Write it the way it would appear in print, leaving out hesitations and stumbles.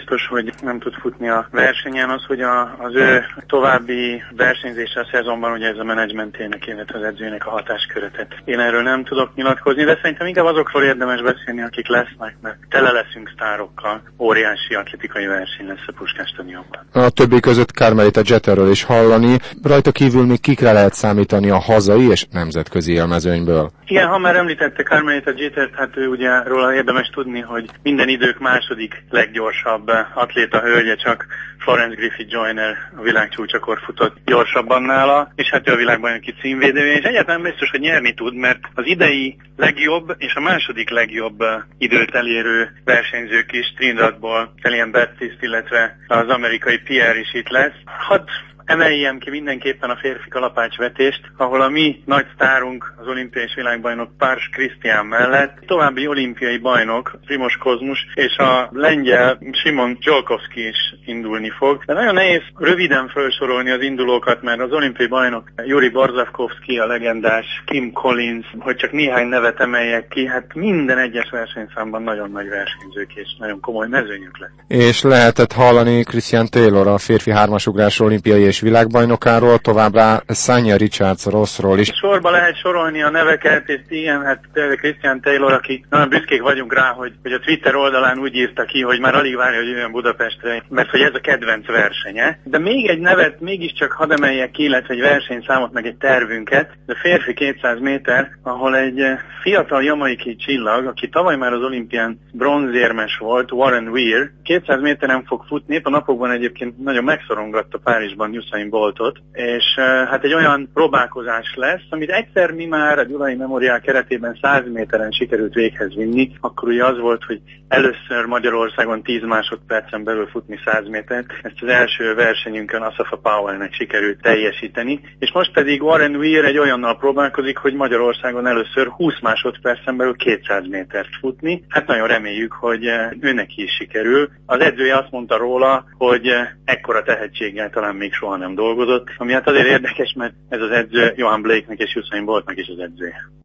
biztos, hogy nem tud futni a versenyen, az, hogy az ő további versenyzése a szezonban, ugye ez a menedzsmentének, illetve az edzőnek a hatásköretet. Én erről nem tudok nyilatkozni, de szerintem inkább azokról érdemes beszélni, akik lesznek, mert tele leszünk sztárokkal, óriási atletikai verseny lesz a Puskás stadionban. A többi között Carmelita Jeterről is hallani, rajta kívül még kikre lehet számítani a hazai és nemzetközi élmezőnyből? Igen, ha már említette Carmelita Jetert, hát ő ugye róla érdemes tudni, hogy minden idők második leggyorsabb atléta hölgye, csak Florence Griffith Joyner a világcsúcsakor futott gyorsabban nála, és hát ő a világbajnoki címvédője, és egyáltalán biztos, hogy nyerni tud, mert az idei legjobb és a második legjobb időt elérő versenyzők is, Trinidadból Kellyan Baptiste, illetve az amerikai Pierre is itt lesz. Hadd emeljem ki mindenképpen a férfi kalapácsvetést, ahol a mi nagy sztárunk, az olimpiai és világbajnok Párs Krisztián mellett további olimpiai bajnok, Primož Kozmus, és a lengyel Simon Jolkovski is indulni fog. De nagyon nehéz röviden felsorolni az indulókat, mert az olimpiai bajnok Juri Borzavkovszki, a legendás Kim Collins, hogy csak néhány nevet emeljek ki, hát minden egyes versenyszámban nagyon nagy versenyzők és nagyon komoly mezőnyök lesz. És lehetett hallani Christian Taylor, a férfi hármasugrás olimpiai és világbajnokáról, továbbá Sanya Richards Rossról is. Sorba lehet sorolni a neveket, és igen, hát Christian Taylor, aki nagyon büszkék vagyunk rá, hogy a Twitter oldalán úgy írta ki, hogy már alig várja, hogy jöjjön Budapestre, mert hogy ez a kedvenc versenye. De még egy nevet mégiscsak hadd emeljek ki, illetve egy versenyszámot, meg egy tervünket, de férfi 200 méter, ahol egy fiatal jamaiki csillag, aki tavaly már az olimpián bronzérmes volt, Warren Weir, 200 méteren fog futni, épp a napokban egyébként nagyon megszorongatta Párizsban Usain Boltot, és hát egy olyan próbálkozás lesz, amit egyszer mi már a Gyulai Memorial keretében 100 méteren sikerült véghez vinni, akkor ugye az volt, hogy először Magyarországon 10 másodpercen belül futni 100 métert, ezt az első versenyünkön Asafa Powellnek sikerült teljesíteni, és most pedig Warren Weir egy olyannal próbálkozik, hogy Magyarországon először 20 másodpercen belül 200 métert futni. Hát nagyon reméljük, hogy őnek is sikerül. Az edzője azt mondta róla, hogy ekkora tehetséggel talán még soha nem dolgozott, ami hát azért érdekes, mert ez az edző Johan Blake-nek és Usain Boltnak is az edzője.